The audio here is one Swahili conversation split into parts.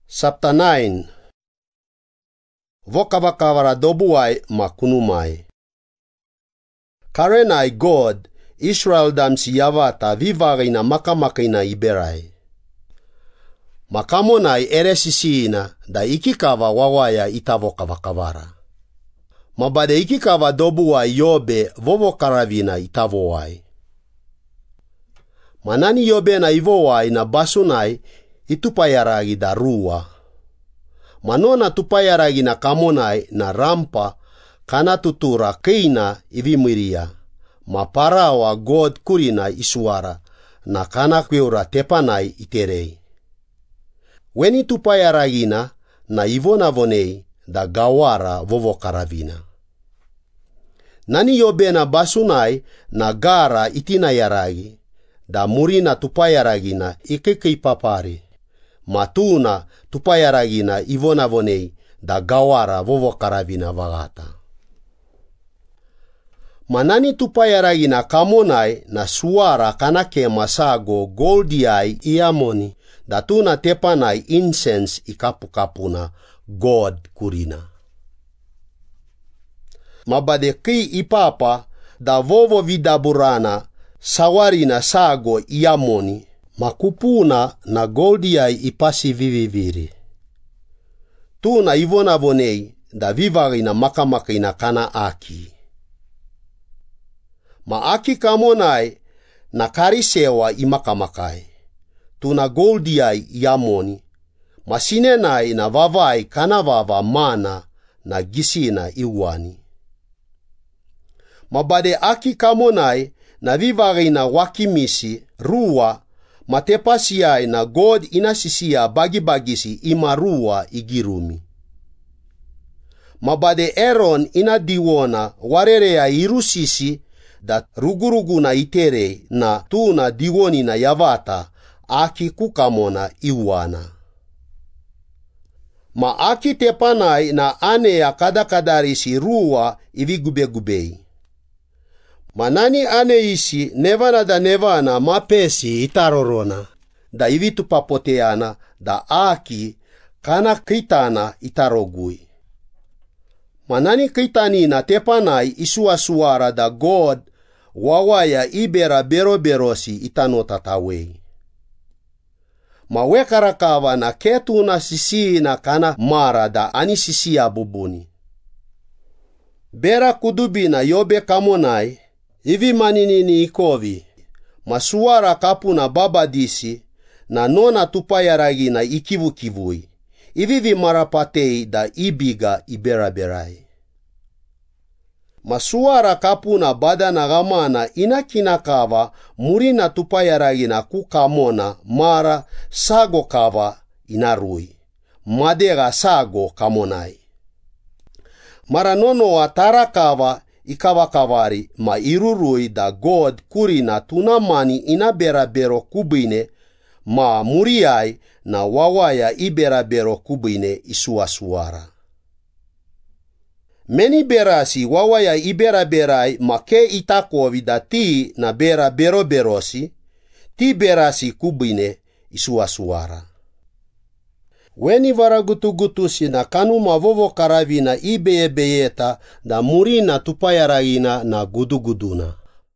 Chapter 9. Vokavakavara dobuai makunumai. Karenai God, Israel damsi yavata vivarina makamakaina iberai. Makamonai eresisiina da ikikava wawaya itavokavakavara. Mabade ikikava dobuai yobe vovokaravina itavoai. Manani yobe na ivoai na basunai itupayaragi da rua. Manona tupayaragi na kamonai na rampa kana tutura keina ivimiria. Maparawa God kurina isuara na kana kweura tepanai iterei. Weni tupayaragina na ivona vonei da gawara vovokaravina. Nani yobena basunai na gara itinayaragi da murina tupayaragina ikikipapari. Matuna tupayaragina ivona vonei da gawara vovokaravina vagata. Manani tupayaragina kamonai na suara kanake masago goldiai iamoni da tuna tepanai incense ikapukapuna God kurina. Mabade ki ipapa da vovo vidaburana sawarina sago iamoni makupuna na goldiai ipasi viviviri. Tuna ivona vonei da vivarina makamakina kana aki. Maaki kamonai na karisewa imakamakai. Tuna goldiai iamoni. Masinenai na vavai kana vava mana na gisina iwani. Mabade aki kamonai na vivarina wakimisi rua matepasiai na God inasisia bagibagisi imarua igirumi. Mabade Aaron inadiwona warerea irusisi da rugurugu na itere na tuna diwoni na yavata aki kukamona iwana. Ma aki tepanai na ane ya kadakadarisi rua ivigubegubei. Manani ane isi nevana da nevana mapesi itarorona da ivitupapoteana da aki kana kitana itarogui. Manani kitani na tepanai isuasuara da God wawaya ibera beroberosi itanotatawei. Mawekarakava na ketuna sisi na kana mara da anisisia bubuni. Bera kudubi na yobe kamonai ivi maninini ikovi. Masuara kapuna babadisi na nona tupayaragi na ikivukivui. Ivivi marapatei da ibiga iberaberai. Masuara kapuna bada na gamana inakinakava murina tupayaragi na kukamona mara sago kava inarui. Madega sago kamonai. Mara nono wa tarakava ikavakavari ma irurui da God kurina tunamani inaberabero kubine ma muriai na wawaya iberabero kubine isuasuara. Meni berasi wawaya iberaberai make itakovi da ti na bera beroberosi, ti berasi kubine isuasuara. Weni varagutugutusi na kanuma vovo karavina ibeyebeyeta da murina tupayaragina na guduguduna.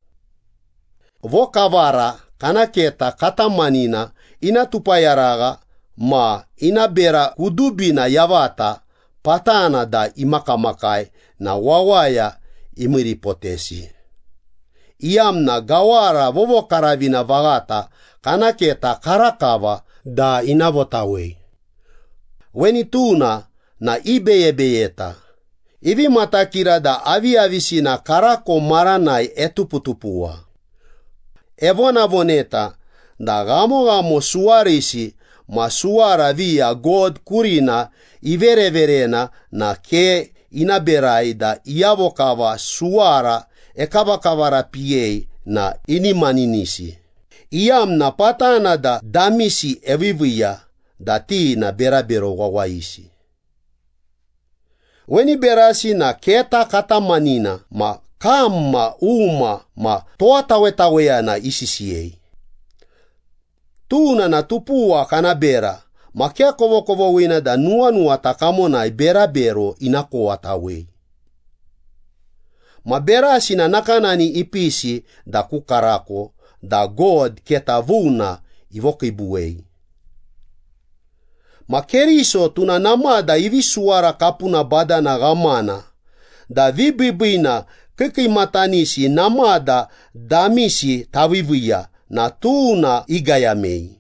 Vokavara kanaketa katamanina ina tupayaraga ma ina bera kudubina yavata patana da imakamakai na wawaya imiripotesi. Iamna gawara vovo karavina vagata kanaketa karakava da inavotawei. Weni tuna na ibeyebeyeta. Ivi matakira da aviavisi na karako maranai etuputupua. Evona voneta da gamo suarisi ma suara via God kurina ivereverena na ke inaberai da iavokava suara ekavakavara piei na inimaninisi. Iam na patana da damisi evivia da ti na berabero wawaisi. Weni berasi na keta katamanina ma kama uma ma toatawetawea na isisiei. Tuna na tupua kanabera Makea kovo wina da nua takamonai bera bero inakoa tawei. Ma bera asina nakanani ipisi da kukarako da God keta vuna ivoki buei. Ma Keriso tuna nama da ivi suara kapuna badana gamana da vibibina kiki matanisi nama da damisi tavivia na tuna igayamei.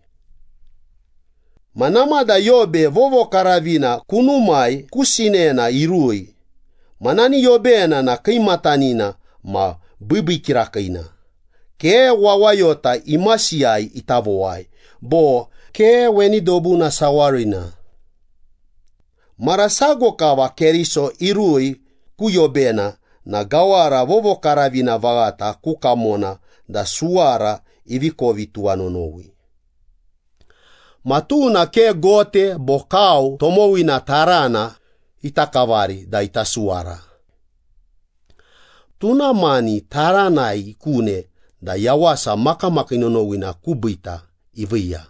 Manama da yobe vovo karavina kunumai kusinena irui. Manani yobena na kimatanina ma bibikirakaina. Ke wawayota imasiai itavoai. Bo ke weni dobuna sawarina. Marasago kawa Keriso irui kuyobena na gawara vovo karavina vagata kukamona da suara ivikovi tuanonowi. Matuna ke gote bokau tomowina tarana itakavari da itasuara. Tuna mani taranai kune da yawasa makamakinonowina kubita ivia.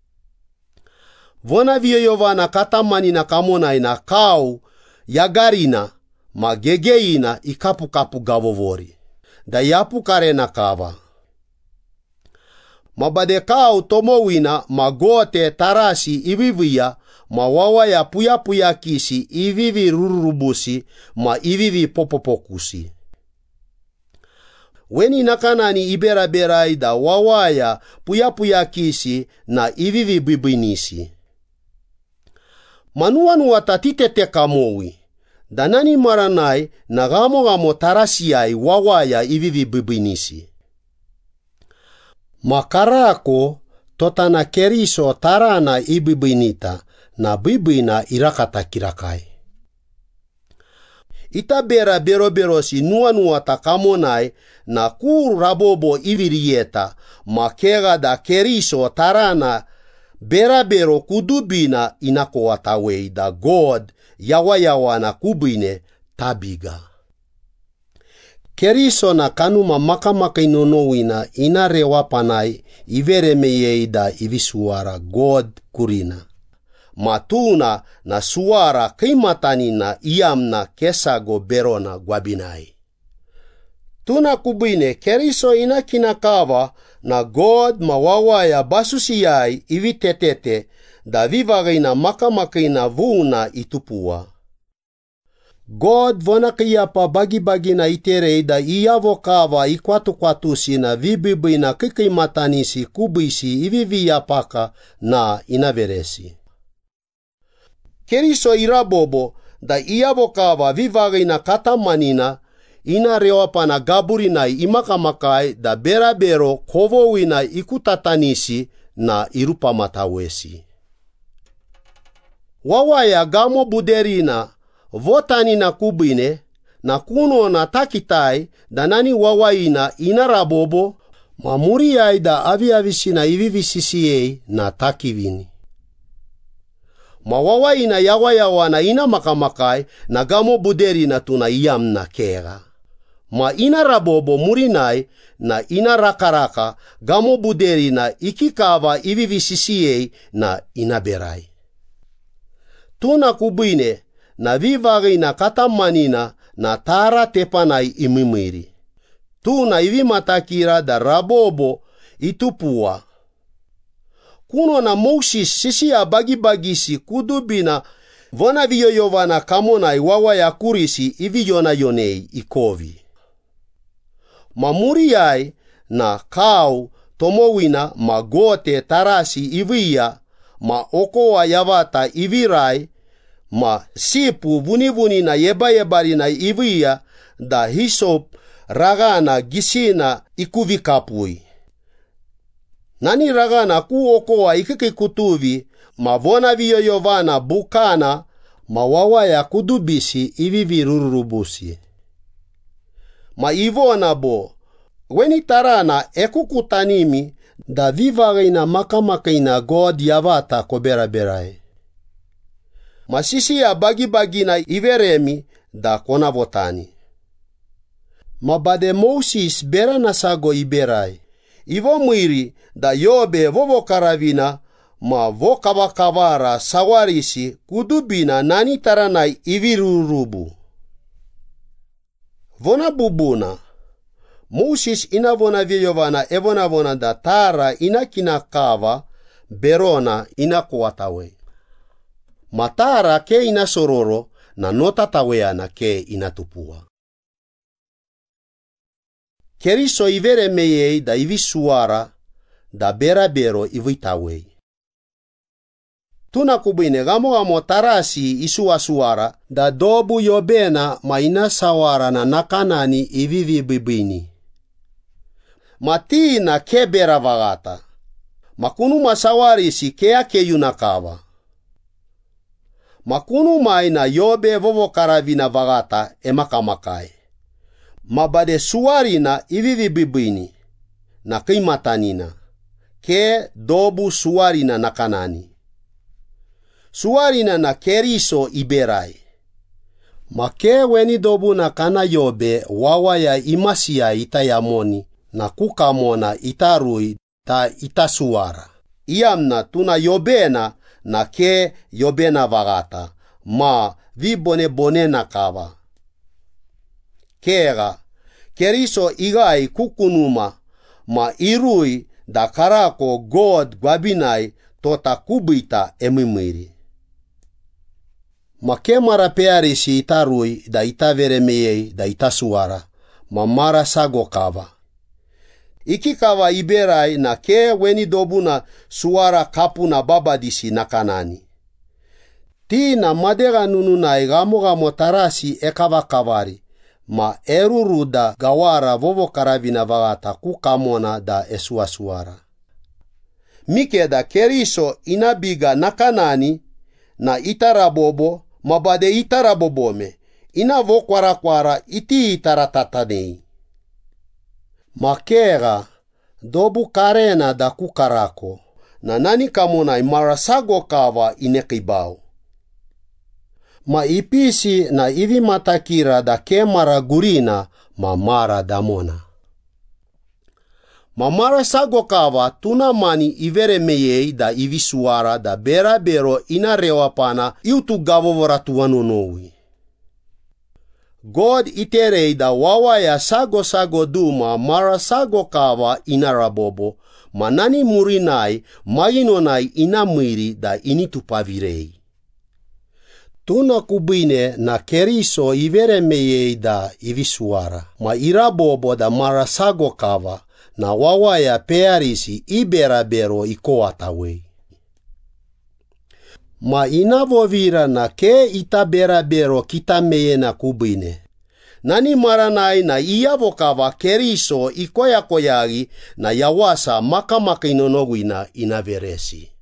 Vona viyovana katamani na kamonai na kau yagarina ma gegeina ikapu gavovori. Da yapu karena kava. Mabadekau tomowina magote tarasi ivivia ma wawaya puya kisi ivivi rurubusi ma ivivi popopokusi. Weni nakanani ibera da wawaya puya kisi na ivivi bibinisi. Manuanua tatitete kamowi. Danani maranai na gamo tarasiai wawaya ivivi bibinisi. Makarako totana Keriso tarana ibibinita na bibina irakata kirakai. Itabera beroberosi nuanua takamonai na kur rabobo ivirieta makega da Keriso tarana berabero kudubina inakoa tawei da God yawa na kubine tabiga. Keriso na kanuma makamakinonowina inarewapanai iveremeyei da ivisuara God kurina. Matuna na suara kimatanina iamna kesago berona gwabinai. Tuna kubine Keriso inakinakava na God mawawaya basusiyai ivitetete da vivagina makamakina vuna itupua. God vona kiyapa bagi-bagina iterei da iyavokava ikwatukwatusi na vibibina kikimatanisi kubisi iviviyapaka na inaveresi. Keriso irabobo da iyavokava vivagina katamanina inareopana gaburinai imakamakai da berabero kovowina ikutatanisi na irupamatawesi. Wawaya gamo buderina votani na kubine na kuno na takitai da nani wawaina inarabobo mamuriai da aviavisina ivivisisiei na takivini. Mawawaina yawayawana ina makamakai na gamo buderina tuna iamna kera. Ma inarabobo murinai na inarakaraka gamo buderina ikikava ivivisisiei na inaberai. Tuna kubine na vivagina katamanina na tara tepanai imimiri. Tuna ivimatakira da rabobo itupua. Kuno na Moses sisia bagi-bagisi kudubina vona viyoyovana kamonai wawaya kurisi iviyona yonei ikovi. Mamuriai na kau tomowina magote tarasi ivia ma okoa yavata ivirai ma sipu vunivuni na yebari na ivia da hisop ragana gisina ikuvikapui. Nani ragana kuokoa ikikikutuvi ma vona viyoyovana bukana ma wawaya kudubisi ivivirurubusi. Ma ivona bo weni tarana ekukutanimi da vivagina makamakina God yavata koberaberai. Masisi ya bagi-bagina iveremi da kona votani. Mabade Moses bera nasago iberai. Ivo mwiri da yobe vovo karavina ma vokavakavara sawarisi kudubina nani taranai ivirurubu. Vona bubuna, Moses inavona viyovana evonavona da tara inakina kava berona inakuatawe. Matara ke inasororo na notataweana ke inatupua. Keriso ivere meyei da ivisuara da berabero ivitawei. Tuna kubine gamo tarasi isuasuara da dobu yobena maina sawara na nakanani ivivi bibini. Mati na kebera vagata. Makunu masawarisi kea keyunakava. Makunu mai na yobe vovo karavina vagata emakamakai. Mabade suarina ivivi bibini na kimatanina. Ke dobu suarina nakanani. Suarina na keriso iberai. Make weni dobu na kana yobe wawaya imasia itayamoni na kukamona itarui ta itasuara. Iamna tuna yobena na ke yobena vagata ma vibone bonena kava. Kera keriso igai kukunuma ma irui da karako God gwabinai tota kubita emimiri. Ma ke mara pearisi itarui da itavere meyei da itasuara ma mara sago kava. Iki kava iberai na ke weni dobuna suara kapuna babadisi nakanani. Ti na madega nununai gamo tarasi ekava kavari ma eruru da gawara vovo karavina vagata kukamona da esuasuara. Mike da keriso inabiga nakanani na itarabobo mabade itarabobome ina vokwara iti itaratatanei. Makera dobu karena da kukarako na nani kamonai marasago kava inekibau. Ma ipisi na ivi matakira da kemara gurina ma mara damona. Ma mara sago kava tuna mani ivere meyei da ivi suara da berabero ina rewapana iutu gavovora tuanonowi. God iterei da wawaya sago duma mara sago kava ina rabobo ma nani murinai maginonai ina mwiri da initupavirei. Tuna kubine na keriso ivere meyei da ivisuara ma irabobo da mara sago kava na wawaya pearisi iberabero ikoatawei. Ma inavovira na ke itaberabero kitameyena kubine. Nani maranai na iavokava keriso ikoyakoyagi na yawasa makamakinonoguina inaveresi.